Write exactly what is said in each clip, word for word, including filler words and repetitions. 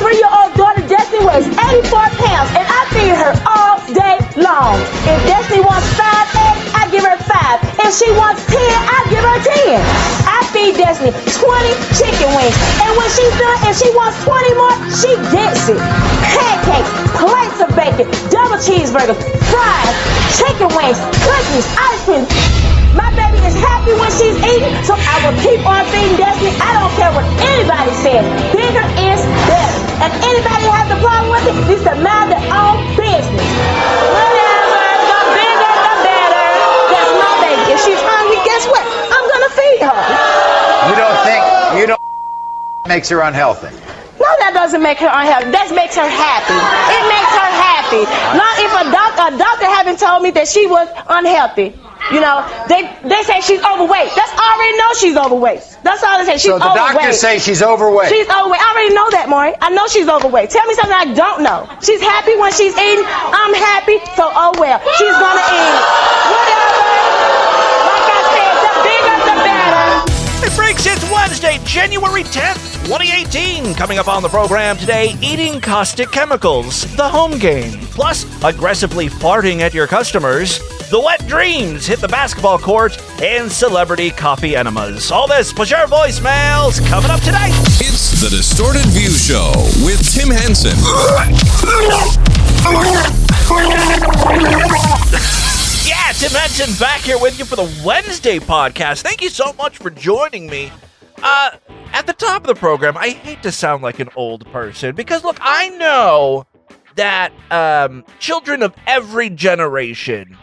three-year-old daughter, Destiny, weighs eighty-four pounds, and I feed her all day long. If Destiny wants five eggs, I give her five. If she wants ten, I give her ten. I feed Destiny twenty chicken wings, and when she's done, if she wants twenty more, she gets it. Pancakes, plates of bacon, double cheeseburgers, fries, chicken wings, cookies, ice cream. My baby is happy when she's eating, so I will keep on feeding Destiny. I don't care what anybody says. Bigger is better. And anybody has a problem with it, needs to mind their own business. Whatever, the bigger, the better. That's my baby. If she's hungry, guess what? I'm gonna feed her. You don't think, you don't makes her unhealthy? No, that doesn't make her unhappy. That makes her happy. It makes her happy. Not if a doctor, a doctor haven't told me that she was unhealthy. You know, they they say she's overweight. That's I already know she's overweight. That's all they say. She's overweight. So the overweight. doctors say she's overweight. She's overweight. I already know that, Maury. I know she's overweight. Tell me something I don't know. She's happy when she's eating. I'm happy. So oh well. She's gonna eat. Whatever. Like I said, the bigger the better. It breaks. It's Wednesday, January tenth, twenty eighteen. Coming up on the program today, eating caustic chemicals, the home game. Plus, aggressively farting at your customers. The wet dreams hit the basketball court, and celebrity coffee enemas. All this plus your voicemails coming up today. It's the Distorted View Show with Tim Henson. Yeah, Tim Henson back here with you for the Wednesday podcast. Thank you so much for joining me. Uh, at the top of the program, I hate to sound like an old person because, look, I know that um, children of every generation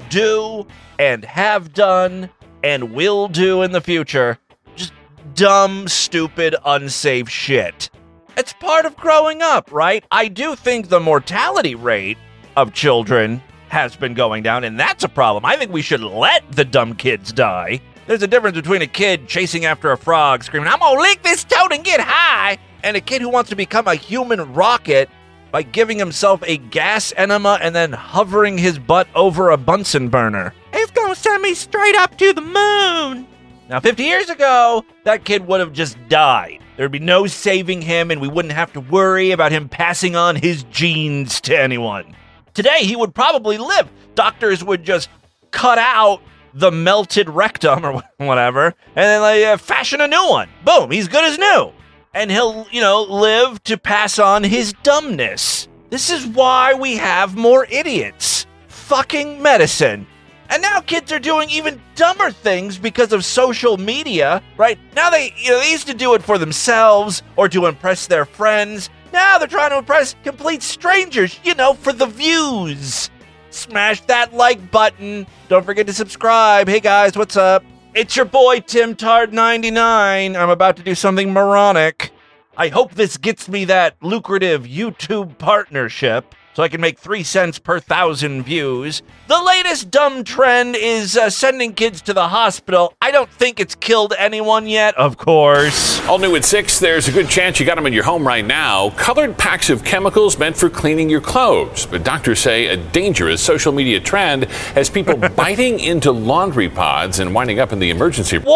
do and have done and will do in the future just dumb, stupid, unsafe shit. It's part of growing up, right? I do think the mortality rate of children has been going down, and that's a problem. I think we should let the dumb kids die. There's a difference between a kid chasing after a frog screaming, "I'm gonna lick this toad and get high," and a kid who wants to become a human rocket by giving himself a gas enema and then hovering his butt over a Bunsen burner. It's gonna send me straight up to the moon. Now, fifty years ago, that kid would have just died. There'd be no saving him, and we wouldn't have to worry about him passing on his genes to anyone. Today, he would probably live. Doctors would just cut out the melted rectum or whatever, and then like, uh, fashion a new one. Boom, he's good as new. And he'll, you know, live to pass on his dumbness. This is why we have more idiots. Fucking medicine. And now kids are doing even dumber things because of social media, right? Now they, you know, they used to do it for themselves or to impress their friends. Now they're trying to impress complete strangers, you know, for the views. Smash that like button. Don't forget to subscribe. Hey guys, what's up? It's your boy, Tim Tard ninety-nine. I'm about to do something moronic. I hope this gets me that lucrative YouTube partnership so I can make three cents per thousand views. The latest dumb trend is uh, sending kids to the hospital. I don't think it's killed anyone yet, of course. All new at six, there's a good chance you got them in your home right now. Colored packs of chemicals meant for cleaning your clothes. But doctors say a dangerous social media trend has people biting into laundry pods and winding up in the emergency room.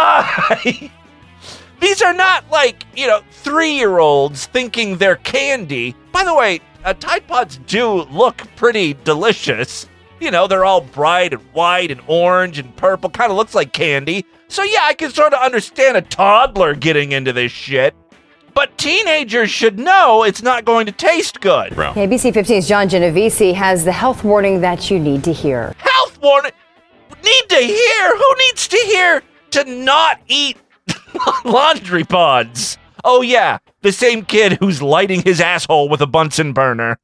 Why? These are not like, you know, three-year-olds thinking they're candy. By the way, uh, Tide Pods do look pretty delicious. You know, they're all bright and white and orange and purple. Kind of looks like candy. So yeah, I can sort of understand a toddler getting into this shit. But teenagers should know it's not going to taste good. Bro. A B C fifteen's John Genovese has the health warning that you need to hear. Health warning? Need to hear? Who needs to hear to not eat laundry pods? Oh yeah, the same kid who's lighting his asshole with a Bunsen burner.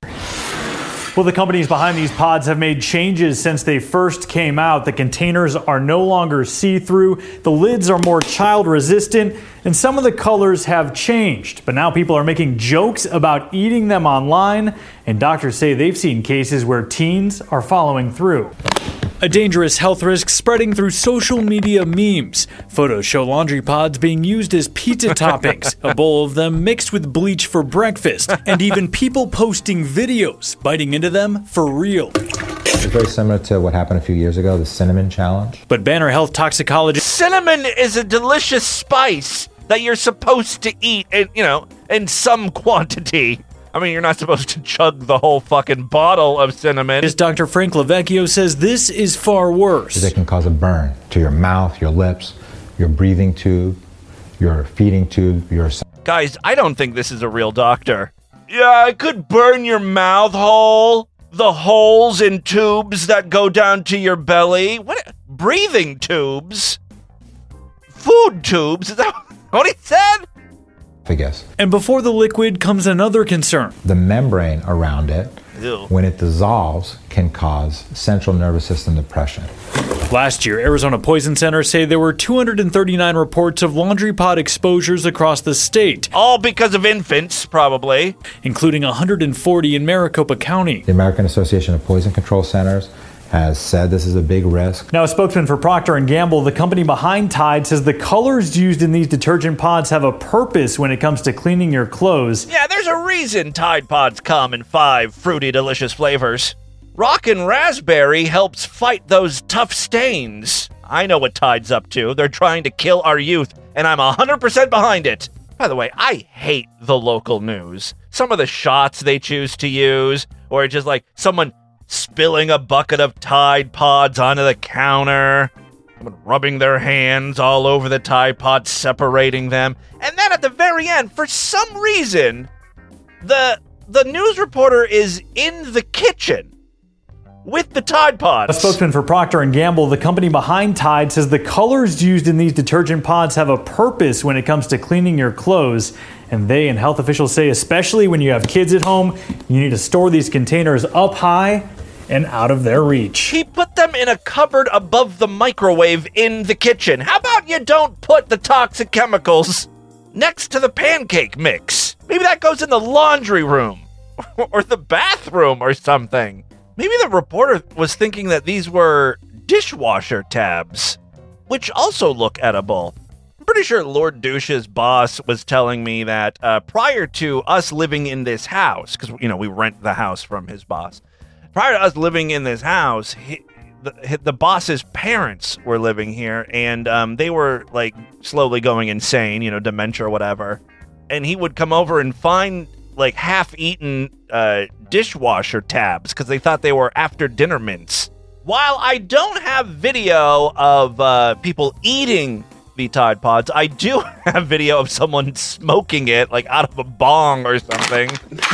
Well, the companies behind these pods have made changes since they first came out. The containers are no longer see-through, the lids are more child-resistant, and some of the colors have changed. But now people are making jokes about eating them online, and doctors say they've seen cases where teens are following through. A dangerous health risk spreading through social media memes. Photos show laundry pods being used as pizza toppings, a bowl of them mixed with bleach for breakfast, and even people posting videos, biting into them for real. It's very similar to what happened a few years ago, the cinnamon challenge. But Banner Health toxicologist... Cinnamon is a delicious spice. that you're supposed to eat, in, you know, in some quantity. I mean, you're not supposed to chug the whole fucking bottle of cinnamon. As Doctor Frank Lavecchio says, this is far worse. It can cause a burn to your mouth, your lips, your breathing tube, your feeding tube, your... Guys, I don't think this is a real doctor. Yeah, it could burn your mouth hole. The holes in tubes that go down to your belly. What? Breathing tubes? Food tubes? Is that what he said? I guess. And before the liquid comes another concern. The membrane around it, Ew. when it dissolves, can cause central nervous system depression. Last year, Arizona Poison Center say there were two hundred thirty-nine reports of laundry pod exposures across the state. All because of infants, probably. Including one hundred forty in Maricopa County. The American Association of Poison Control Centers has said this is a big risk. Now, a spokesman for Procter and Gamble, the company behind Tide, says the colors used in these detergent pods have a purpose when it comes to cleaning your clothes. Yeah, there's a reason Tide Pods come in five fruity, delicious flavors. Rockin' Raspberry helps fight those tough stains. I know what Tide's up to. They're trying to kill our youth, and I'm one hundred percent behind it. By the way, I hate the local news. Some of the shots they choose to use, or just like someone spilling a bucket of Tide Pods onto the counter, someone rubbing their hands all over the Tide Pods, separating them. And then at the very end, for some reason, the the news reporter is in the kitchen with the Tide Pods. A spokesman for Procter and Gamble, the company behind Tide, says the colors used in these detergent pods have a purpose when it comes to cleaning your clothes. And they and health officials say, especially when you have kids at home, you need to store these containers up high and out of their reach. He put them in a cupboard above the microwave in the kitchen. How about you don't put the toxic chemicals next to the pancake mix? Maybe that goes in the laundry room or the bathroom or something. Maybe the reporter was thinking that these were dishwasher tabs, which also look edible. I'm pretty sure Lord Douche's boss was telling me that uh, prior to us living in this house, because, you know, we rent the house from his boss. Prior to us living in this house, he, the, the boss's parents were living here, and um, they were, like, slowly going insane, you know, dementia or whatever. And he would come over and find, like, half-eaten uh, dishwasher tabs because they thought they were after-dinner mints. While I don't have video of uh, people eating the Tide Pods, I do have video of someone smoking it, like, out of a bong or something.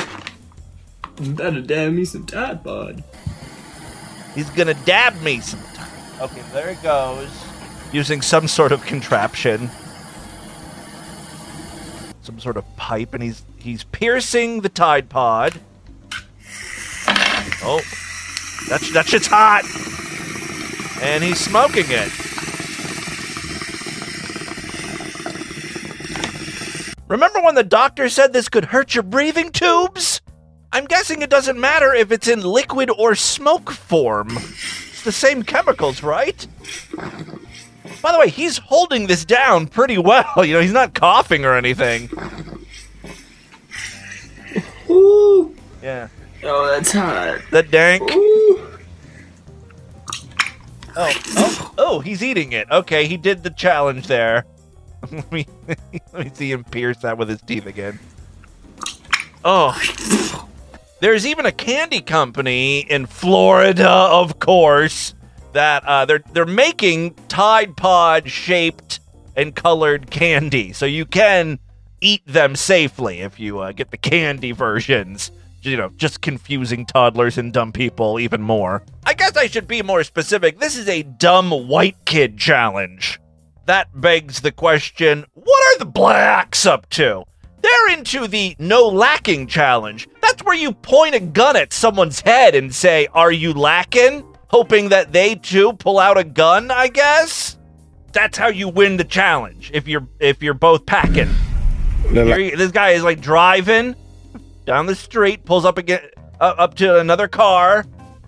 Better dab me some Tide Pod. He's gonna dab me some Tide. Okay, there it goes. Using some sort of contraption. Some sort of pipe, and he's he's piercing the Tide Pod. Oh, that, that shit's hot. And he's smoking it. Remember when the doctor said this could hurt your breathing tubes? I'm guessing it doesn't matter if it's in liquid or smoke form. It's the same chemicals, right? By the way, he's holding this down pretty well. You know, he's not coughing or anything. Ooh. Yeah. Oh, that's hot. The dank. Ooh. Oh, oh, oh, he's eating it. Okay, he did the challenge there. let me let me see him pierce that with his teeth again. Oh. There's even a candy company in Florida, of course, that uh, they're they're making Tide Pod shaped and colored candy, so you can eat them safely if you uh, get the candy versions. You know, just confusing toddlers and dumb people even more. I guess I should be more specific. This is a dumb white kid challenge. That begs the question, what are the blacks up to? They're into the no lacking challenge. That's where you point a gun at someone's head and say, are you lacking? Hoping that they too pull out a gun, I guess? That's how you win the challenge, if you're if you're both packing. Here, this guy is like driving down the street, pulls up again, uh, up to another car.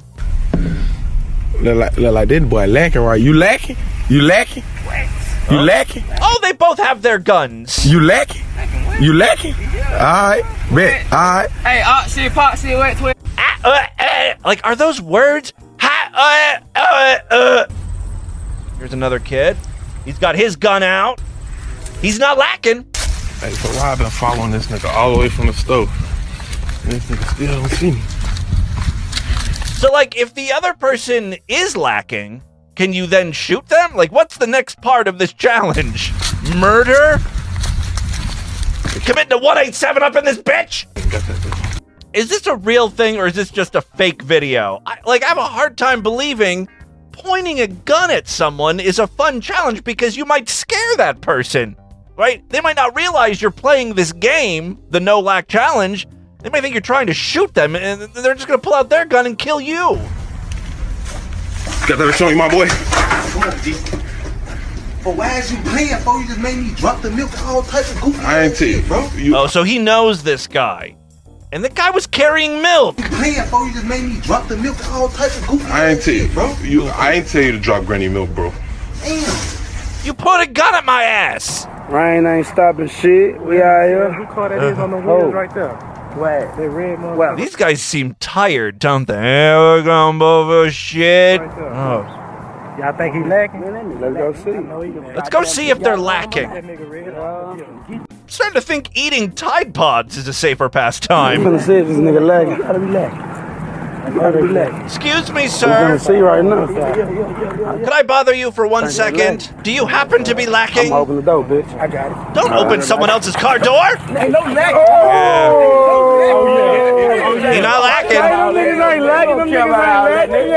Look like, look like this boy lacking, right? You lacking? You lacking? You Huh? lacking? Oh, they both have their guns. You lacking? You lacking? Alright, bet. Alright. Hey, oxy, poxy, wait, wait. Ah, uh, uh, like, are those words? Ha, uh, uh, uh. Here's another kid. He's got his gun out. He's not lacking. Hey, so why I been following this nigga all the way from the stove? And this nigga still don't see me. So, like, if the other person is lacking, can you then shoot them? Like, what's the next part of this challenge? Murder? Committing to one eighty-seven up in this bitch? Is this a real thing or is this just a fake video? I, like, I have a hard time believing pointing a gun at someone is a fun challenge because you might scare that person, right? They might not realize you're playing this game, the no lack challenge. They might think you're trying to shoot them, and they're just going to pull out their gun and kill you. Got that show you, my boy. Come on, G. But why is you playing, for? You just made me drop the milk, all type of goofy. I ain't tell you, bro. You, oh, so he knows this guy. And the guy was carrying milk. You playing, for? You just made me drop the milk, all type of goofy. I ain't tell you, bro. You, I ain't tell you to drop granny milk, bro. Damn. You put a gun at my ass. Rain ain't stopping shit. We out here. Who car that is on the wheels right there? What? They red motherfucker. These guys seem tired, don't they? Here we go, bullshit. Right there. Oh. Y'all think he lacking? Let's go see. Let's go see if they're lacking. I'm starting to think eating Tide Pods is a safer pastime. I'm gonna see if this nigga lagging. Gotta be lagging. Gotta be lagging. Excuse me, I'm sir. gonna see right now. Could I bother you for one second? Do you happen to be lacking? I'm open the door, bitch. I got it. Don't open someone else's car door. Ain't no lagging. Yeah. Oh, yeah. You're not lacking. Them niggas ain't lagging. Them niggas ain't lagging.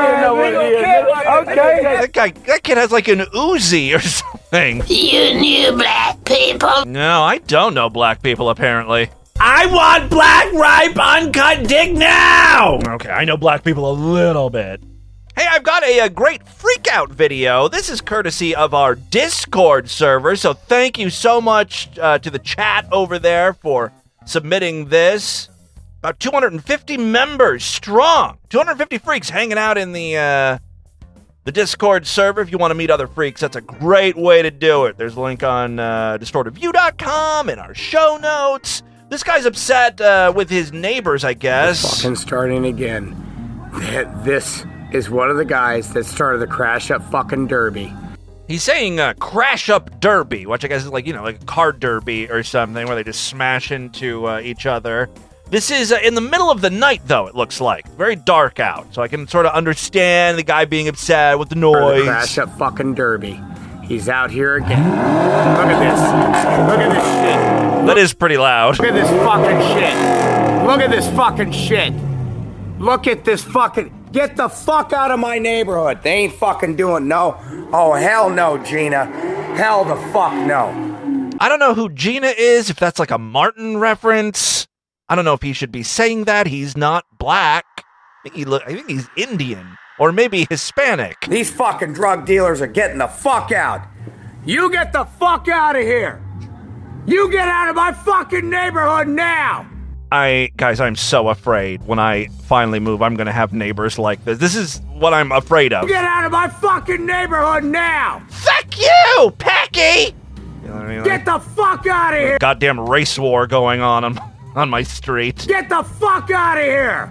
Yeah. Okay. That guy, that kid has like an Uzi or something. You knew black people? No, I don't know black people, apparently. I want black, ripe, uncut dick now! Okay, I know black people a little bit. Hey, I've got a, a great freak out video. This is courtesy of our Discord server, so thank you so much uh, to the chat over there for submitting this. About two hundred fifty members strong. two hundred fifty freaks hanging out in the uh, the Discord server. If you want to meet other freaks, that's a great way to do it. There's a link on uh, distorted view dot com in our show notes. This guy's upset uh, with his neighbors, I guess. Fucking starting again. This is one of the guys that started the Crash Up fucking Derby. He's saying uh, Crash Up Derby, which I guess is like, you know, like a car derby or something where they just smash into uh, each other. This is uh, in the middle of the night, though, it looks like. Very dark out, so I can sort of understand the guy being upset with the noise. The Crash Up fucking Derby. He's out here again. Look at this. Look at this shit. That is pretty loud. Look at this fucking shit. Look at this fucking shit. Look at this fucking... Get the fuck out of my neighborhood. They ain't fucking doing no. Oh, hell no, Gina. Hell the fuck no. I don't know who Gina is, if that's like a Martin reference. I don't know if he should be saying that. He's not black. I think, he look, I think he's Indian. Or maybe Hispanic. These fucking drug dealers are getting the fuck out. You get the fuck out of here. You get out of my fucking neighborhood now. I, guys, I'm so afraid when I finally move, I'm going to have neighbors like this. This is what I'm afraid of. Get out of my fucking neighborhood now. Fuck you, Packy. You know what I mean? Get the fuck out of here. Goddamn race war going on on, on my street. Get the fuck out of here.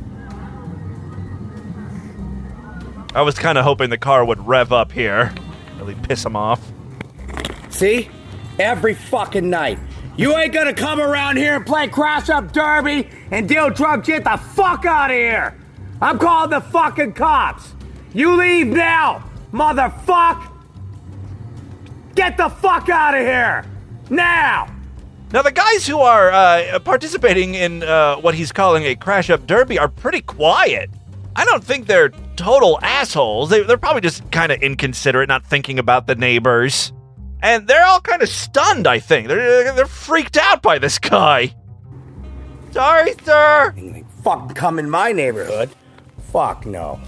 I was kind of hoping the car would rev up here. Really piss him off. See? Every fucking night. You ain't gonna come around here and play Crash Up Derby and deal drugs. Get the fuck out of here. I'm calling the fucking cops. You leave now, motherfuck. Get the fuck out of here. Now. Now, the guys who are uh, participating in uh, what he's calling a Crash Up Derby are pretty quiet. I don't think they're total assholes. They, they're probably just kind of inconsiderate, not thinking about the neighbors. And they're all kind of stunned, I think. They're they're freaked out by this guy. Sorry, sir. Fuck, come in my neighborhood. Fuck no.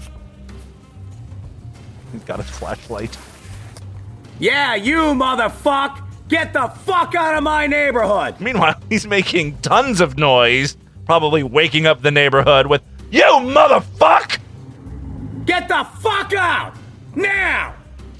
He's got a flashlight. Yeah, you motherfuck. Get the fuck out of my neighborhood. Meanwhile, he's making tons of noise, probably waking up the neighborhood with, "You motherfuck! Get the fuck out! Now!"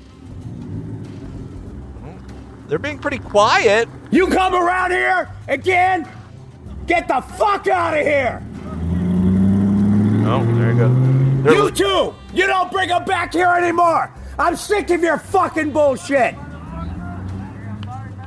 They're being pretty quiet. You come around here again, get the fuck out of here! Oh, there you go. They're you too! You don't bring them back here anymore! I'm sick of your fucking bullshit!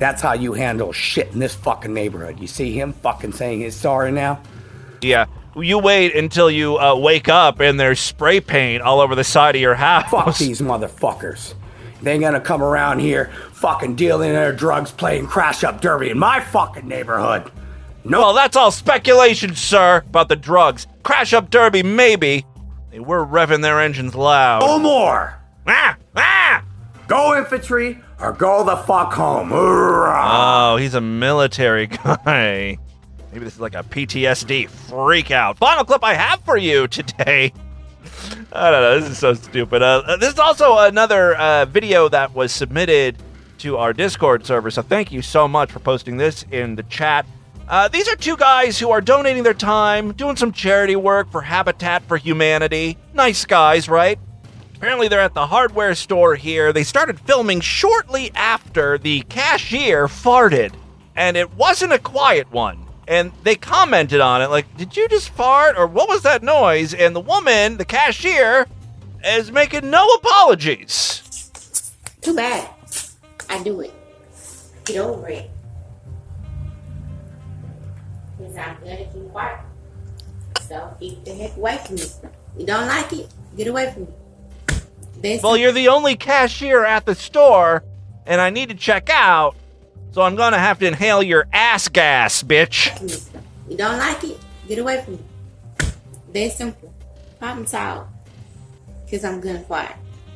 That's how you handle shit in this fucking neighborhood. You see him fucking saying his sorry now? Yeah. You wait until you uh, wake up and there's spray paint all over the side of your house. Fuck these motherfuckers. They ain't gonna come around here fucking dealing their drugs, playing crash up derby in my fucking neighborhood. No. Well, that's all speculation, sir, about the drugs. Crash up derby, maybe. They were revving their engines loud. No more! Ah! Ah! Go infantry or go the fuck home. Oh, he's a military guy. Maybe this is like a P T S D freak out. Final clip I have for you today. I don't know. This is so stupid. Uh, this is also another uh, video that was submitted to our Discord server. So thank you so much for posting this in the chat. Uh, these are two guys who are donating their time, doing some charity work for Habitat for Humanity. Nice guys, right? Apparently they're at the hardware store here. They started filming shortly after the cashier farted. And it wasn't a quiet one. And they commented on it like, did you just fart? Or what was that noise? And the woman, the cashier, is making no apologies. Too bad. I do it. Get over it. Because I'm going to keep farting. So keep the heck away from me. You don't like it? Get away from me. Best well, you're the only cashier at the store, and I need to check out. So I'm gonna have to inhale your ass gas, bitch. You don't like it? Get away from me. Very simple. Problem solved. Because I'm gonna fart.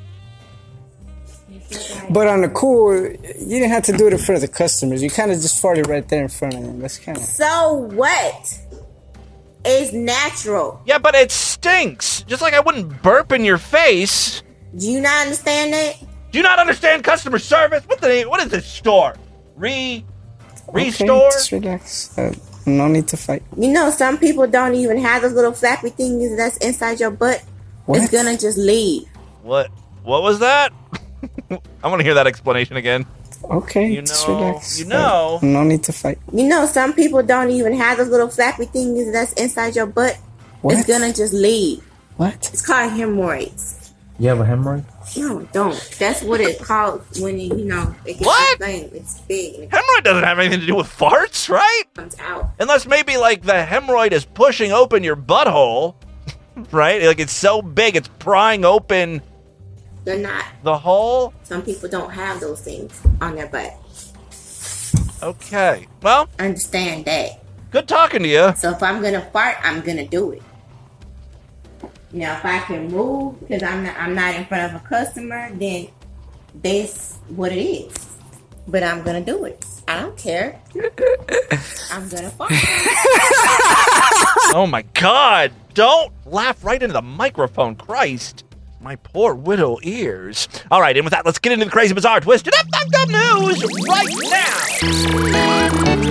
But on the cool, you didn't have to do it in front of the customers. You kind of just farted right there in front of them. That's kind of... So what? It's natural. Yeah, but it stinks. Just like I wouldn't burp in your face. Do you not understand that? Do you not understand customer service? What the? What is this store? Re, restore. Okay, just relax. Uh, no need to fight. You know, some people don't even have those little flappy things that's inside your butt. What? It's gonna just leave. What? What was that? I want to hear that explanation again. Okay, you know, just relax. You know. Uh, no need to fight. You know, some people don't even have those little flappy things that's inside your butt. What? It's gonna just leave. What? It's called hemorrhoids. You have a hemorrhoid? No, don't. That's what it's called when you, you know, it gets what? Thing. It's big. It hemorrhoid doesn't have anything to do with farts, right? Comes out. Unless maybe like the hemorrhoid is pushing open your butthole, right? Like it's so big, it's prying open. They're not. The hole? Some people don't have those things on their butt. Okay. Well, understand that. Good talking to you. So if I'm gonna fart, I'm gonna do it. Now, if I can move because I'm not, I'm not in front of a customer, then that's what it is. But I'm gonna do it. I don't care. I'm gonna fart. Oh my God! Don't laugh right into the microphone, Christ! My poor widow ears. All right, and with that, let's get into the crazy, bizarre, twisted up, fucked up news right now.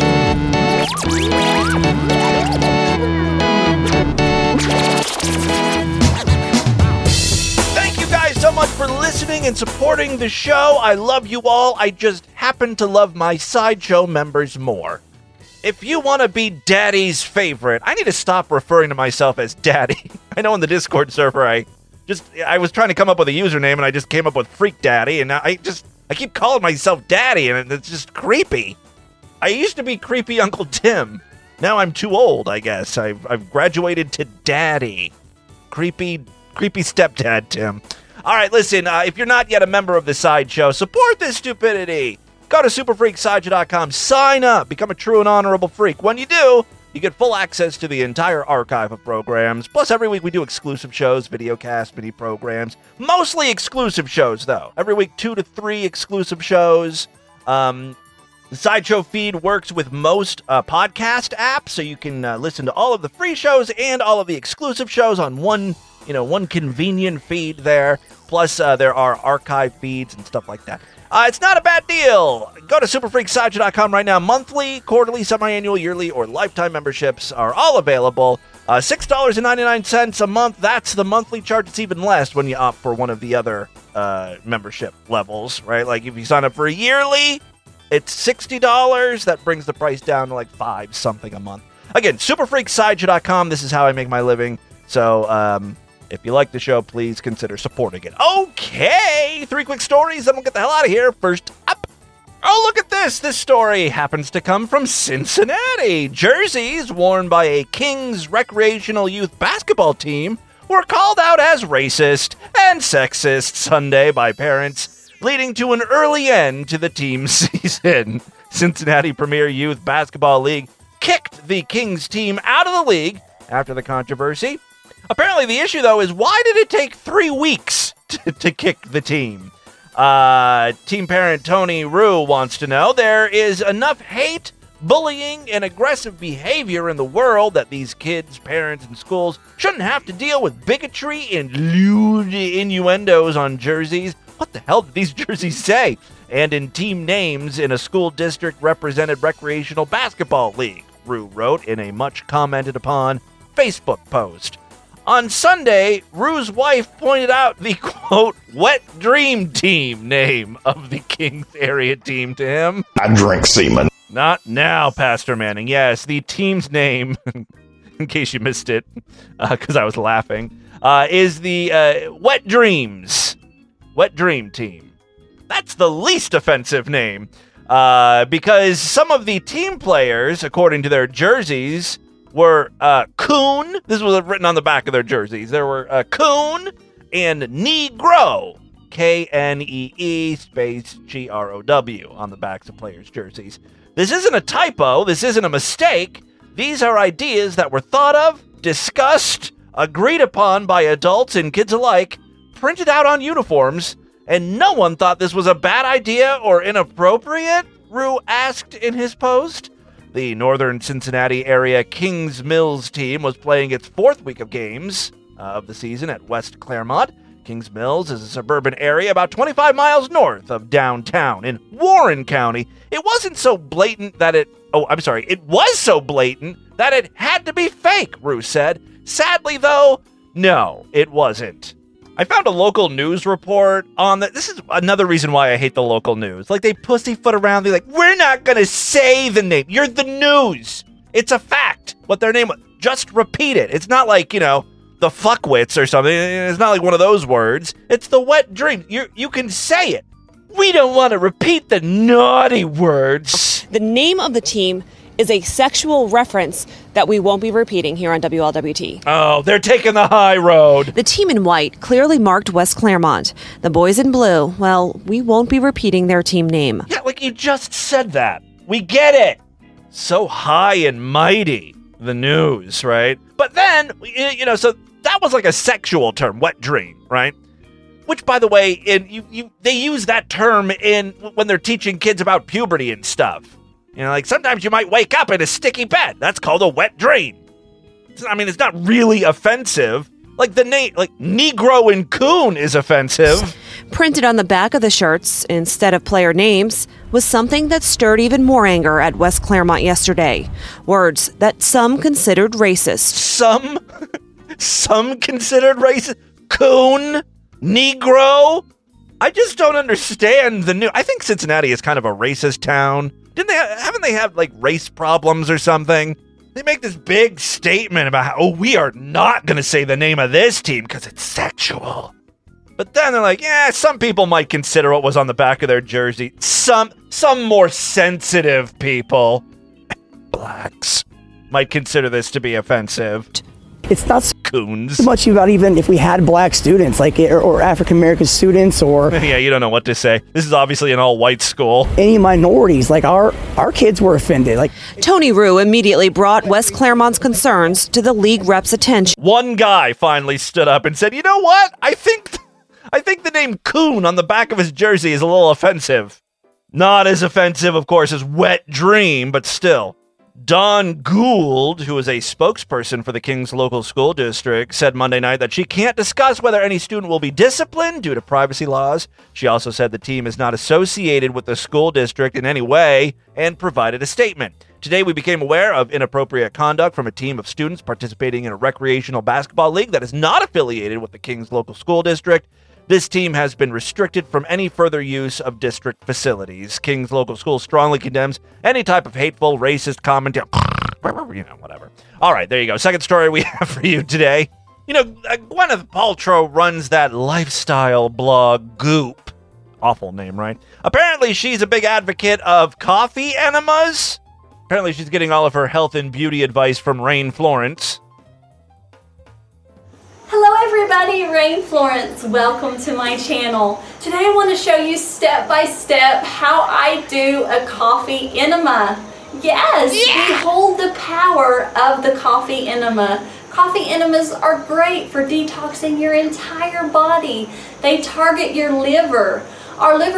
Thank you guys so much for listening and supporting the show. I love you all. I just happen to love my Sideshow members more. If you want to be Daddy's favorite, I need to stop referring to myself as Daddy. I know in the Discord server, I just I was trying to come up with a username, and I just came up with Freak Daddy, and I just I keep calling myself Daddy, and it's just creepy. I used to be creepy Uncle Tim. Now I'm too old, I guess. I've I've graduated to Daddy. Creepy, creepy stepdad Tim. All right, listen, uh, if you're not yet a member of the Sideshow, support this stupidity. Go to super freak sideshow dot com, sign up, become a true and honorable freak. When you do, you get full access to the entire archive of programs. Plus, every week we do exclusive shows, video casts, mini programs. Mostly exclusive shows, though. Every week, two to three exclusive shows. Um, the Sideshow feed works with most uh, podcast apps, so you can uh, listen to all of the free shows and all of the exclusive shows on one, you know, one convenient feed there. Plus, uh, there are archive feeds and stuff like that. Uh, it's not a bad deal. Go to super freak sideshow dot com right now. Monthly, quarterly, semi-annual, yearly, or lifetime memberships are all available. Uh, six dollars and ninety-nine cents a month. That's the monthly charge. It's even less when you opt for one of the other uh, membership levels, right? Like if you sign up for a yearly, it's sixty dollars. That brings the price down to like five something a month. Again, super freak sideshow dot com. This is how I make my living. So, um... if you like the show, please consider supporting it. Okay, three quick stories, then we'll get the hell out of here. First up. Oh, look at this. This story happens to come from Cincinnati. Jerseys worn by a Kings recreational youth basketball team were called out as racist and sexist Sunday by parents, leading to an early end to the team's season. Cincinnati Premier Youth Basketball League kicked the Kings team out of the league after the controversy. Apparently, the issue, though, is why did it take three weeks to, to kick the team? Uh, team parent Tony Rue wants to know, there is enough hate, bullying, and aggressive behavior in the world that these kids, parents, and schools shouldn't have to deal with bigotry and lewd innuendos on jerseys. What the hell did these jerseys say? And in team names in a school district-represented recreational basketball league, Rue wrote in a much commented upon Facebook post. On Sunday, Rue's wife pointed out the, quote, wet dream team name of the Kings area team to him. I drink semen. Not now, Pastor Manning. Yes, the team's name, in case you missed it, because uh, I was laughing, uh, is the uh, Wet Dreams. Wet Dream Team. That's the least offensive name, uh, because some of the team players, according to their jerseys, were uh, Coon. This was written on the back of their jerseys. There were uh, Coon and Negro. K N E E space G R O W on the backs of players' jerseys. This isn't a typo. This isn't a mistake. These are ideas that were thought of, discussed, agreed upon by adults and kids alike, printed out on uniforms, and no one thought this was a bad idea or inappropriate, Rue asked in his post. The northern Cincinnati area Kings Mills team was playing its fourth week of games uh, of the season at West Claremont. Kings Mills is a suburban area about twenty-five miles north of downtown in Warren County. It wasn't so blatant that it... Oh, I'm sorry. It was so blatant that it had to be fake, Rue said. Sadly, though, no, it wasn't. I found a local news report on that. This is another reason why I hate the local news. Like, they pussyfoot around. They're like, we're not going to say the name. You're the news. It's a fact what their name was. Just repeat it. It's not like, you know, the fuckwits or something. It's not like one of those words. It's the wet dream. You you can say it. We don't want to repeat the naughty words. The name of the team is a sexual reference that we won't be repeating here on W L W T. Oh, they're taking the high road. The team in white clearly marked West Claremont. The boys in blue, well, we won't be repeating their team name. Yeah, like you just said that. We get it. So high and mighty, the news, right? But then, you know, so that was like a sexual term, wet dream, right? Which, by the way, in you, you they use that term in when they're teaching kids about puberty and stuff. You know, like sometimes you might wake up in a sticky bed. That's called a wet dream. It's, I mean, it's not really offensive. Like the name, like Negro and Coon is offensive. Printed on the back of the shirts instead of player names was something that stirred even more anger at West Claremont yesterday. Words that some considered racist. Some, some considered racist. Coon, Negro. I just don't understand the new. I think Cincinnati is kind of a racist town. Didn't they? Ha- haven't they have like race problems or something? They make this big statement about how, oh, we are not going to say the name of this team because it's sexual. But then they're like, yeah, some people might consider what was on the back of their jersey. Some, some more sensitive people, blacks, might consider this to be offensive. It's not Coons. so much about even if we had black students, like or, or African American students, or yeah, you don't know what to say. This is obviously an all-white school. Any minorities, like our our kids were offended. Like Tony Rue immediately brought West Claremont's concerns to the league rep's attention. One guy finally stood up and said, "You know what? I think, th- I think the name Coon on the back of his jersey is a little offensive. Not as offensive, of course, as Wet Dream, but still." Dawn Gould, who is a spokesperson for the Kings local school district, said Monday night that she can't discuss whether any student will be disciplined due to privacy laws. She also said the team is not associated with the school district in any way and provided a statement. Today, we became aware of inappropriate conduct from a team of students participating in a recreational basketball league that is not affiliated with the Kings local school district. This team has been restricted from any further use of district facilities. Kings local school strongly condemns any type of hateful, racist commentary. You know, whatever. All right, there you go. Second story we have for you today. You know, Gwyneth Paltrow runs that lifestyle blog Goop awful name, right? Apparently, she's a big advocate of coffee enemas. Apparently, she's getting all of her health and beauty advice from Rain Florence. Hello everybody, Rain Florence. Welcome to my channel. Today I want to show you step by step how I do a coffee enema. Yes, yeah. Behold the power of the coffee enema. Coffee enemas are great for detoxing your entire body. They target your liver. Our liver,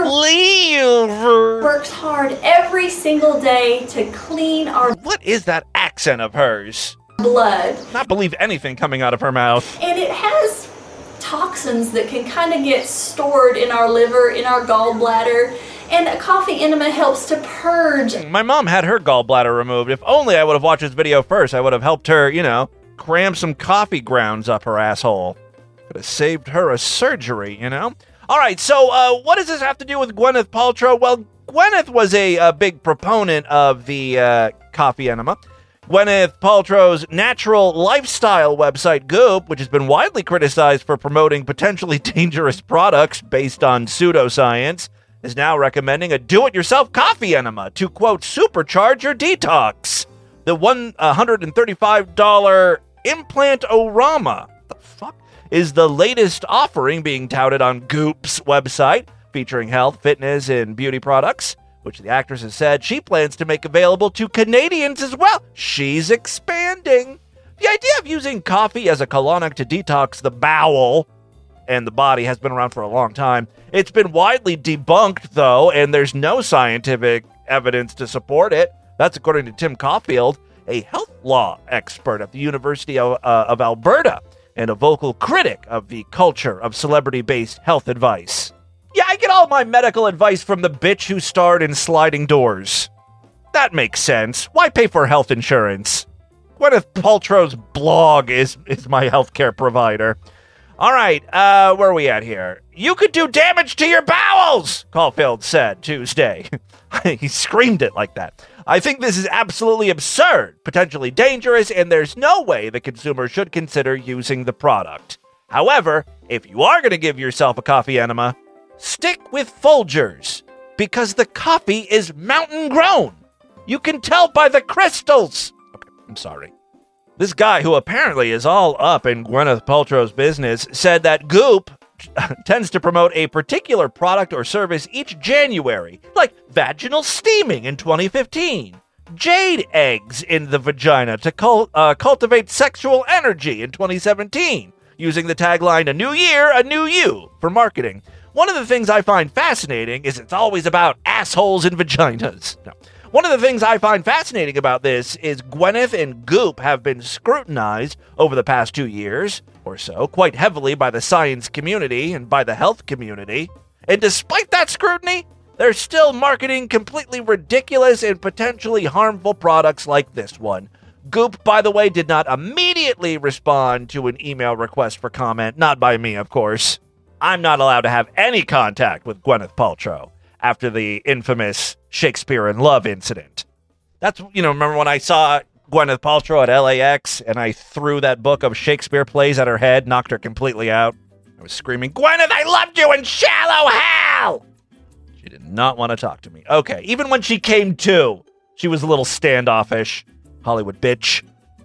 liver works hard every single day to clean our... What is that accent of hers? Blood. Not believe anything coming out of her mouth. And it has toxins that can kind of get stored in our liver, in our gallbladder. And a coffee enema helps to purge. My mom had her gallbladder removed. If only I would have watched this video first, I would have helped her, you know, cram some coffee grounds up her asshole. Could have saved her a surgery, you know? All right, so uh, what does this have to do with Gwyneth Paltrow? Well, Gwyneth was a, a big proponent of the uh, coffee enema. Gwyneth Paltrow's natural lifestyle website, Goop, which has been widely criticized for promoting potentially dangerous products based on pseudoscience, is now recommending a do-it-yourself coffee enema to, quote, supercharge your detox. The one hundred thirty-five dollars Implant-O-Rama, the fuck, is the latest offering being touted on Goop's website, featuring health, fitness, and beauty products, which the actress has said she plans to make available to Canadians as well. She's expanding. The idea of using coffee as a colonic to detox the bowel and the body has been around for a long time. It's been widely debunked, though, and there's no scientific evidence to support it. That's according to Tim Caulfield, a health law expert at the University of, uh, of Alberta and a vocal critic of the culture of celebrity-based health advice. Yeah, I get all my medical advice from the bitch who starred in Sliding Doors. That makes sense. Why pay for health insurance? Gwyneth Paltrow's blog is, is my healthcare provider. All right, uh, where are we at here? You could do damage to your bowels, Caulfield said Tuesday. He screamed it like that. I think this is absolutely absurd, potentially dangerous, and there's no way the consumer should consider using the product. However, if you are going to give yourself a coffee enema, stick with Folgers, because the coffee is mountain grown. You can tell by the crystals. Okay, I'm sorry. This guy, who apparently is all up in Gwyneth Paltrow's business, said that Goop tends to promote a particular product or service each January, like vaginal steaming in twenty fifteen, jade eggs in the vagina to cul- uh, cultivate sexual energy in twenty seventeen, using the tagline, "A new year, a new you," for marketing. One of the things I find fascinating is it's always about assholes and vaginas. No. One of the things I find fascinating about this is Gwyneth and Goop have been scrutinized over the past two years or so quite heavily by the science community and by the health community. And despite that scrutiny, they're still marketing completely ridiculous and potentially harmful products like this one. Goop, by the way, did not immediately respond to an email request for comment, not by me, of course. I'm not allowed to have any contact with Gwyneth Paltrow after the infamous Shakespeare in Love incident. That's, you know, remember when I saw Gwyneth Paltrow at L A X and I threw that book of Shakespeare plays at her head, knocked her completely out? I was screaming, "Gwyneth, I loved you in Shallow Hal!" She did not want to talk to me. Okay, even when she came to, she was a little standoffish. Hollywood bitch.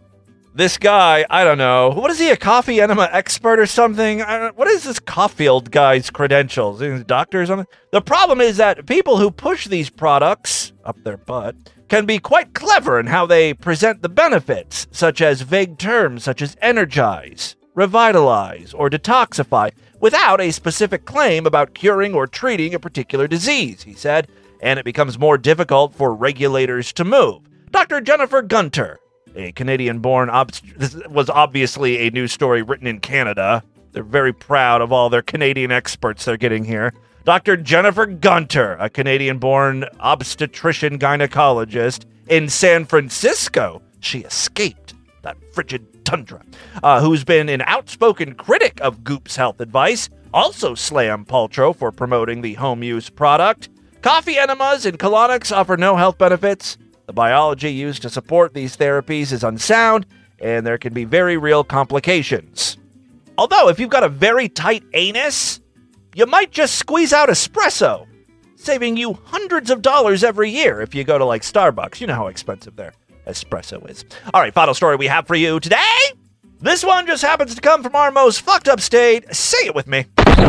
This guy, I don't know. What is he, a coffee enema expert or something? I don't, what is this Caulfield guy's credentials? Is he a doctor or something? The problem is that people who push these products up their butt can be quite clever in how they present the benefits, such as vague terms such as energize, revitalize, or detoxify, without a specific claim about curing or treating a particular disease, he said, and it becomes more difficult for regulators to move. Doctor Jennifer Gunter, a Canadian-born, obst- this was obviously a news story written in Canada. They're very proud of all their Canadian experts they're getting here. Doctor Jennifer Gunter, a Canadian-born obstetrician gynecologist in San Francisco. She escaped that frigid tundra, uh, who's been an outspoken critic of Goop's health advice, also slammed Paltrow for promoting the home-use product. Coffee enemas and colonics offer no health benefits. The biology used to support these therapies is unsound, and there can be very real complications. Although, if you've got a very tight anus, you might just squeeze out espresso, saving you hundreds of dollars every year if you go to like Starbucks. You know how expensive their espresso is. All right, final story we have for you today. This one just happens to come from our most fucked up state. Say it with me.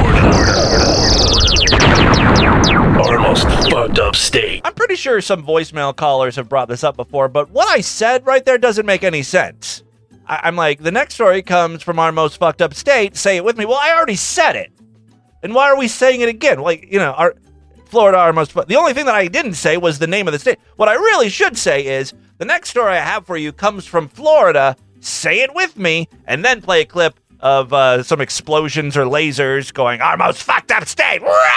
Our most fucked up state. I'm pretty sure some voicemail callers have brought this up before, but what I said right there doesn't make any sense. I- I'm like, the next story comes from our most fucked up state. Say it with me. Well, I already said it. And why are we saying it again? Like, you know, our Florida, our most fu- The only thing that I didn't say was the name of the state. What I really should say is, the next story I have for you comes from Florida. Say it with me, and then play a clip of uh, some explosions or lasers going, our most fucked up state.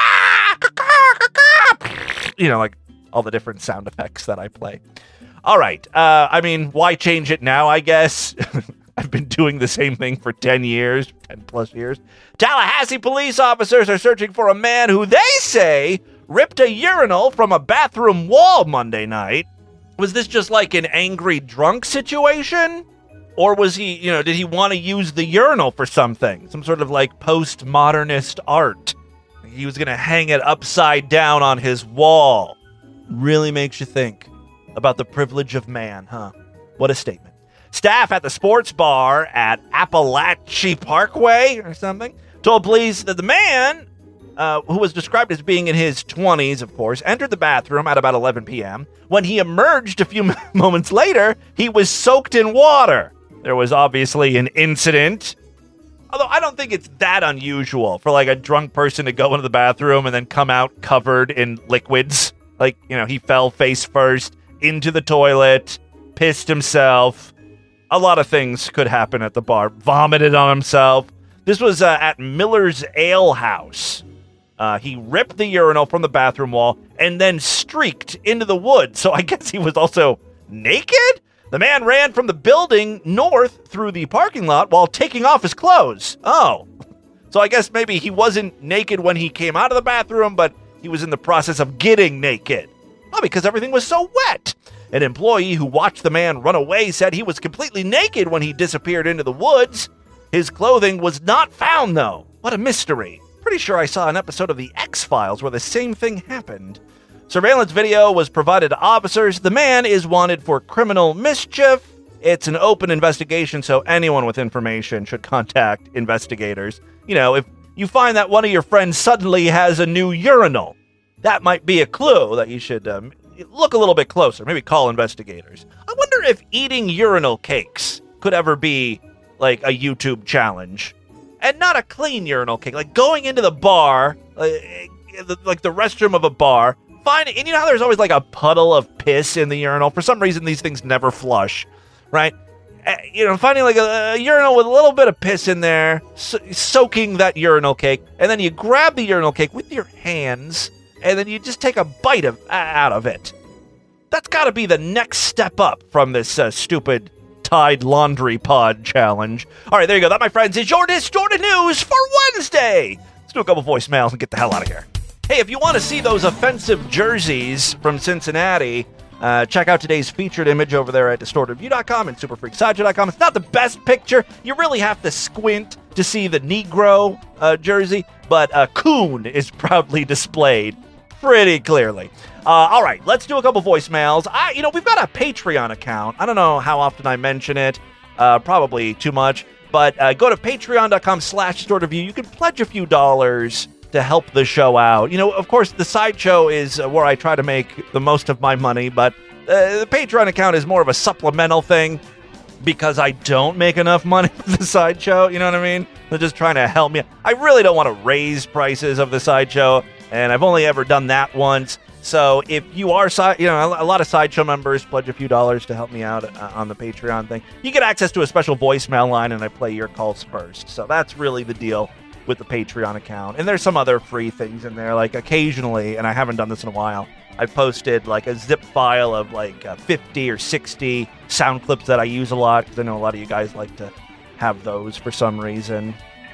You know, like all the different sound effects that I play. All right. Uh, I mean, why change it now, I guess? I've been doing the same thing for ten years, ten plus years. Tallahassee police officers are searching for a man who they say ripped a urinal from a bathroom wall Monday night. Was this just like an angry drunk situation? Or was he, you know, did he want to use the urinal for something? Some sort of like postmodernist art. He was going to hang it upside down on his wall. Really makes you think about the privilege of man, huh? What a statement. Staff at the sports bar at Appalachia Parkway or something told police that the man, uh, who was described as being in his twenties, of course, entered the bathroom at about eleven p.m. When he emerged a few moments later, he was soaked in water. There was obviously an incident. Although I don't think it's that unusual for like a drunk person to go into the bathroom and then come out covered in liquids. Like, you know, he fell face first into the toilet, pissed himself. A lot of things could happen at the bar. Vomited on himself. This was uh, at Miller's Ale House. Uh, he ripped the urinal from the bathroom wall and then streaked into the woods. So I guess he was also naked? The man ran from the building north through the parking lot while taking off his clothes. Oh. So I guess maybe he wasn't naked when he came out of the bathroom, but he was in the process of getting naked. Oh, because everything was so wet. An employee who watched the man run away said he was completely naked when he disappeared into the woods. His clothing was not found, though. What a mystery. Pretty sure I saw an episode of The X-Files where the same thing happened. Surveillance video was provided to officers. The man is wanted for criminal mischief. It's an open investigation, so anyone with information should contact investigators. You know, if you find that one of your friends suddenly has a new urinal, that might be a clue that you should um, look a little bit closer. Maybe call investigators. I wonder if eating urinal cakes could ever be like a YouTube challenge. And not a clean urinal cake. Like going into the bar, like, like the restroom of a bar, finding, and you know how there's always like a puddle of piss in the urinal? For some reason, these things never flush, right? Uh, you know, finding like a, a urinal with a little bit of piss in there, so, soaking that urinal cake, and then you grab the urinal cake with your hands, and then you just take a bite of uh, out of it. That's got to be the next step up from this uh, stupid Tide Laundry Pod challenge. All right, there you go. That, my friends, is your Distorted News for Wednesday. Let's do a couple voicemails and get the hell out of here. Hey, if you want to see those offensive jerseys from Cincinnati, uh, check out today's featured image over there at distorted view dot com and super freak sideshow dot com. It's not the best picture. You really have to squint to see the Negro uh, jersey, but a coon is proudly displayed pretty clearly. Uh, all right, let's do a couple voicemails. I, you know, we've got a Patreon account. I don't know how often I mention it. Uh, probably too much. But uh, go to patreon dot com slash distorted view. You can pledge a few dollars to help the show out. You know, of course, the sideshow is uh, where I try to make the most of my money, but uh, the Patreon account is more of a supplemental thing because I don't make enough money with the sideshow. You know what I mean? They're just trying to help me. I really don't want to raise prices of the sideshow, and I've only ever done that once. So if you are, you know, a lot of sideshow members pledge a few dollars to help me out uh, on the Patreon thing. You get access to a special voicemail line, and I play your calls first. So that's really the deal with the Patreon account. And there's some other free things in there, like occasionally, and I haven't done this in a while, I've posted like a zip file of like uh, fifty or sixty sound clips that I use a lot, because I know a lot of you guys like to have those for some reason.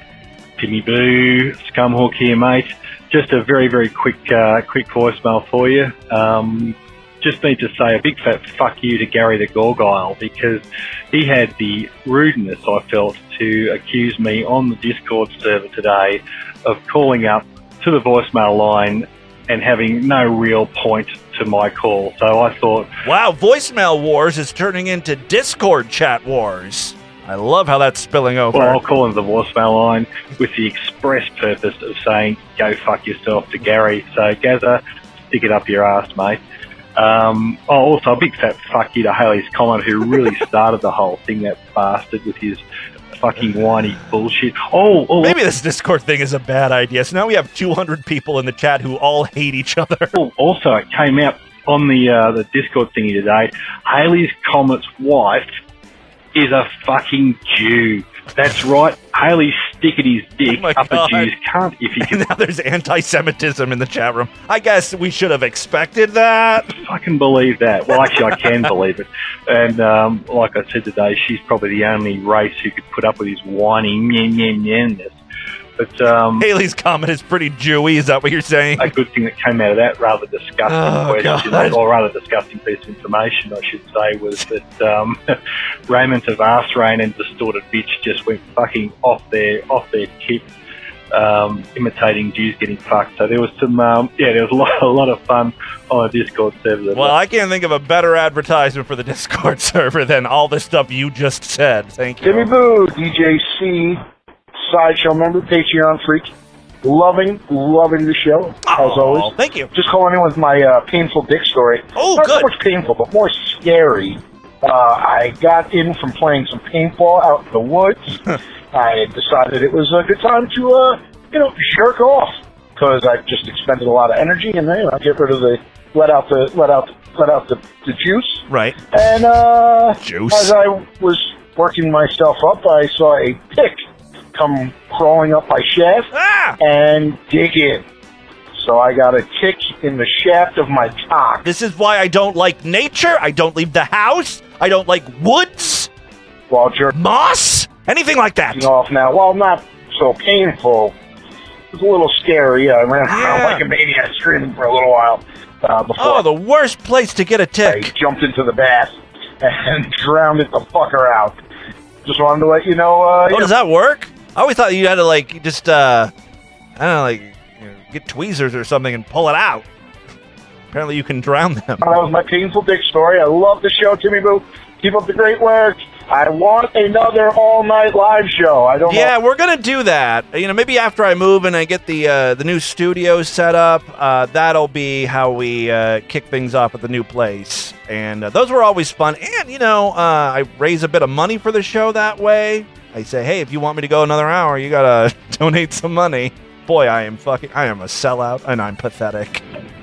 Timmy Boo, Scumhawk here, mate. Just a very, very quick uh, quick voicemail for you. Um, just need to say a big fat fuck you to Gary the Gorgile, because he had the rudeness, I felt, to accuse me on the Discord server today of calling up to the voicemail line and having no real point to my call. So I thought, wow, voicemail wars is turning into Discord chat wars. I love how that's spilling over. Well, I'll call into the voicemail line with the express purpose of saying, go fuck yourself to Gary. So, Gazza, stick it up your ass, mate. Um, oh, also, a big fat fuck you to Haley's comment, who really started the whole thing, that bastard with his fucking whiny bullshit. Oh, oh, maybe this Discord thing is a bad idea. So now we have two hundred people in the chat who all hate each other. Oh, also, it came out on the, uh, the Discord thingy today. Haley's Comet's wife is a fucking Jew. That's right. Haley's sticking his dick oh up God. a Jew's cunt if he can. And now there's anti-Semitism in the chat room. I guess we should have expected that. Fucking believe that. Well, actually, I can believe it. And um, like I said today, she's probably the only race who could put up with his whiny nyen nyen nyenness. But um, Haley's comment is pretty Jewy. Is that what you're saying? A good thing that came out of that rather disgusting oh, question, God. or rather disgusting piece of information, I should say, was that um, Raymond of Arse Rain and Distorted Bitch just went fucking off their off their tip, um, imitating Jews getting fucked. So there was some, um, yeah, there was a lot, a lot of fun on a Discord server. Well, I can't think of a better advertisement for the Discord server than all the stuff you just said. Thank you. Jimmy Boo, D J C. Sideshow member, Patreon freak. Loving, loving the show, as oh, always. Thank you. Just calling in with my uh, painful dick story. Oh, Not good. so much painful, but more scary. Uh, I got in from playing some paintball out in the woods. I decided it was a good time to, uh, you know, jerk off, because I just expended a lot of energy, and then I get rid of the, let out the, let out, let out the, the juice. Right. And uh, Juice. as I was working myself up, I saw a pick come crawling up my shaft ah! and dig in. So I got a kick in the shaft of my cock. This is why I don't like nature. I don't leave the house. I don't like woods. While jerking moss, anything like that. Off now. Well, not so painful. It was a little scary. I ran yeah. around like a maniac screaming for a little while uh, before. Oh, the worst place to get a tick. I jumped into the bath and drowned it the fucker out. Just wanted to let you know. Uh, oh, does that work? I always thought you had to, like, just, uh, I don't know, like, you know, get tweezers or something and pull it out. Apparently you can drown them. That was my painful dick story. I love the show, Timmy Boo. Keep up the great work. I want another all-night live show. I don't yeah, know. we're going to do that. You know, maybe after I move and I get the uh, the new studio set up, uh, that'll be how we uh, kick things off at the new place. And uh, those were always fun. And, you know, uh, I raise a bit of money for the show that way. I say, hey, if you want me to go another hour, you gotta donate some money. Boy, I am fucking, I am a sellout, and I'm pathetic.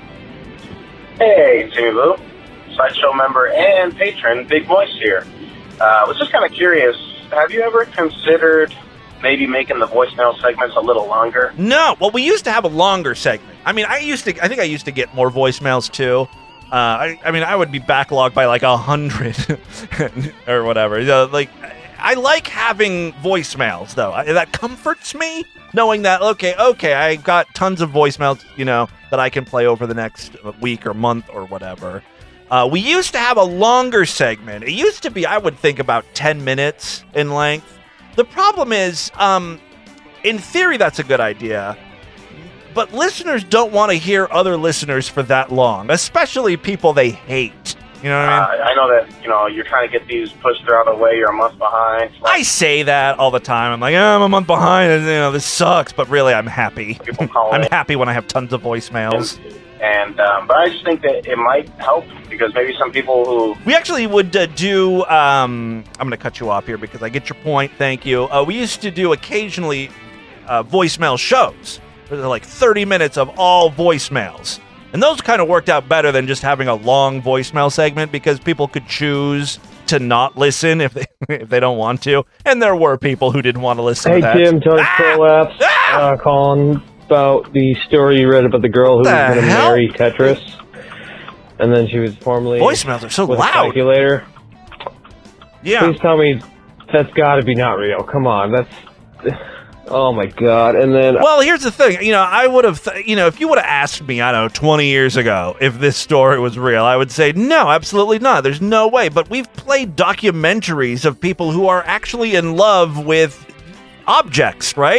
Hey, Timmy Boo, Sideshow member and patron, Big Voice here. Uh, I was just kind of curious, have you ever considered maybe making the voicemail segments a little longer? No, well, we used to have a longer segment. I mean, I used to, I think I used to get more voicemails too. Uh, I, I mean, I would be backlogged by like a hundred or whatever. You know, like, I like having voicemails, though. I, that comforts me, knowing that, okay, okay, I got tons of voicemails, you know, that I can play over the next week or month or whatever. Uh, we used to have a longer segment. It used to be, I would think, about ten minutes in length. The problem is, um, in theory, that's a good idea. But listeners don't want to hear other listeners for that long, especially people they hate. You know what I mean? Uh, I know that, you know, you're trying to get these pushed throughout the way. You're a month behind. Like, I say that all the time. I'm like, oh, I'm a month behind, and, you know, this sucks. But really, I'm happy. I'm happy when I have tons of voicemails. And, um, but I just think that it might help because maybe some people who... We actually would uh, do... Um, I'm going to cut you off here because I get your point. Thank you. Uh, we used to do occasionally uh, voicemail shows. They're like thirty minutes of all voicemails. And those kind of worked out better than just having a long voicemail segment because people could choose to not listen if they if they don't want to. And there were people who didn't want to listen hey, to that. Hey, Tim, Tony ah! Prolapse, ah! uh, calling about the story you read about the girl who the was going to hell? marry Tetris. And then she was formerly... Voicemails are so with loud. A calculator. Yeah. Please tell me that's got to be not real. Come on, that's... Oh my God! And then, well, here's the thing. You know, I would have, th- you know, if you would have asked me, I don't know, twenty years ago, if this story was real, I would say no, absolutely not. There's no way. But we've played documentaries of people who are actually in love with objects, right?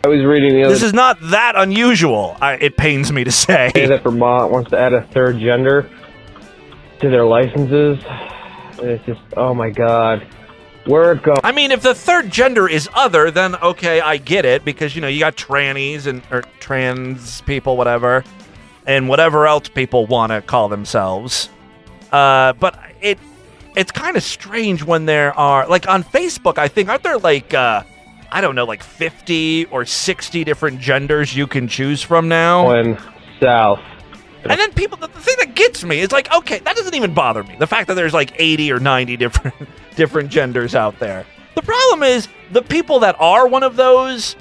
I was reading the other This is not that unusual, I, it pains me to say. day that Vermont wants to add a third gender to their licenses. It's just, oh my god. Where it goes? I mean, if the third gender is other, then okay, I get it, because, you know, you got trannies and or trans people, whatever, and whatever else people want to call themselves. Uh, but it it's kind of strange when there are, like, on Facebook, I think, aren't there, like, uh, I don't know, like fifty or sixty different genders you can choose from now? When south. And then people, the thing that gets me is like, okay, that doesn't even bother me. The fact that there's like eighty or ninety different different genders out there. The problem is the people that are one of those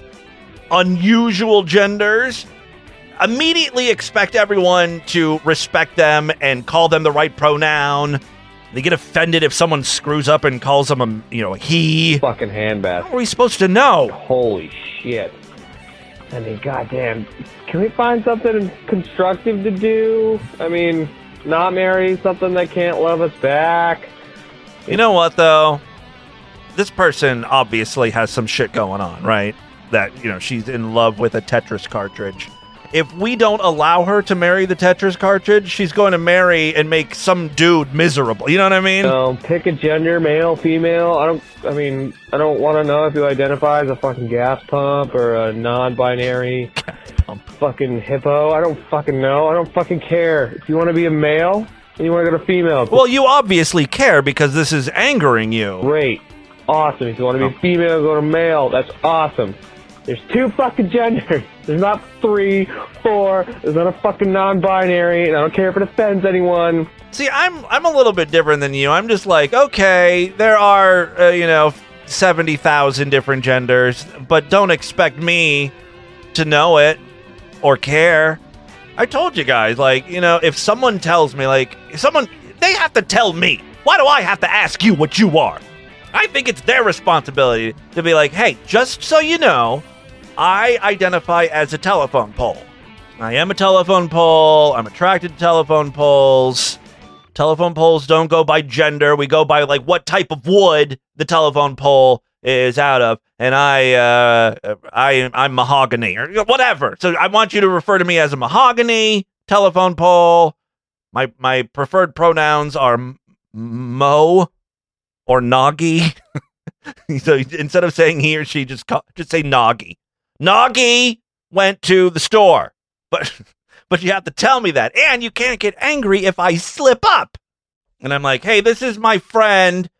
unusual genders immediately expect everyone to respect them and call them the right pronoun. They get offended if someone screws up and calls them a, you know, a he. Fucking handbag. How are we supposed to know? Holy shit. I mean, goddamn. Can we find something constructive to do? I mean, not marry something that can't love us back. You know what, though? This person obviously has some shit going on, right? That, you know, she's in love with a Tetris cartridge. If we don't allow her to marry the Tetris cartridge, she's going to marry and make some dude miserable. You know what I mean? No, pick a gender, male, female. I don't, I mean, I don't want to know if you identify as a fucking gas pump or a non-binary fucking hippo. I don't fucking know. I don't fucking care. If you want to be a male and you want to go to female. Well, you obviously care because this is angering you. Great. Awesome. If you want to be female, go to male. That's awesome. There's two fucking genders. There's not three, four. There's not a fucking non-binary, and I don't care if it offends anyone. See, I'm I'm a little bit different than you. I'm just like, okay, there are, uh, you know, seventy thousand different genders, but don't expect me to know it or care. I told you guys, like, you know, if someone tells me, like, if someone, they have to tell me. Why do I have to ask you what you are? I think it's their responsibility to be like, hey, just so you know, I identify as a telephone pole. I am a telephone pole. I'm attracted to telephone poles. Telephone poles don't go by gender. We go by, like, what type of wood the telephone pole is out of. And I, uh, I, I'm mahogany or whatever. So I want you to refer to me as a mahogany telephone pole. My my preferred pronouns are m- mo or noggy. So instead of saying he or she, just call, just say noggy. Noggy went to the store, but but you have to tell me that, and you can't get angry if I slip up. And I'm like, hey, this is my friend.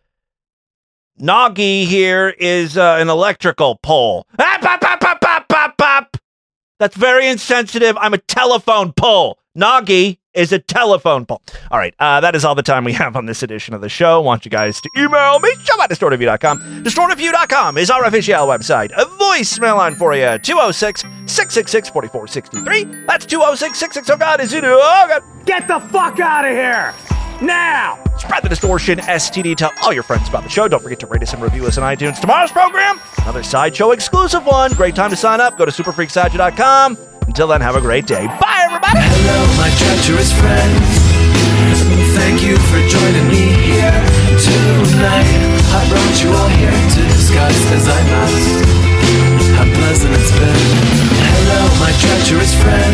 Noggy here is uh, an electrical pole. Ah, pop, pop, pop, pop, pop, pop. That's very insensitive. I'm a telephone pole. Noggy is a telephone pole. All right, uh, that is all the time we have on this edition of the show. I want you guys to email me, show at distort review dot com. distort review dot com is our official website. A voicemail line for you, two oh six, six six six, four four six three. That's two oh six, six six, oh God, is it? Oh God. Get the fuck out of here! Now! Spread the distortion, S T D. Tell all your friends about the show. Don't forget to rate us and review us on iTunes. Tomorrow's program, another Sideshow exclusive one. Great time to sign up. Go to super freak sideshow dot com. Until then, have a great day. Bye, everybody! Hello, my treacherous friends. Thank you for joining me here tonight. I brought you all here to discuss as I must how pleasant it's been. Hello, my treacherous friends.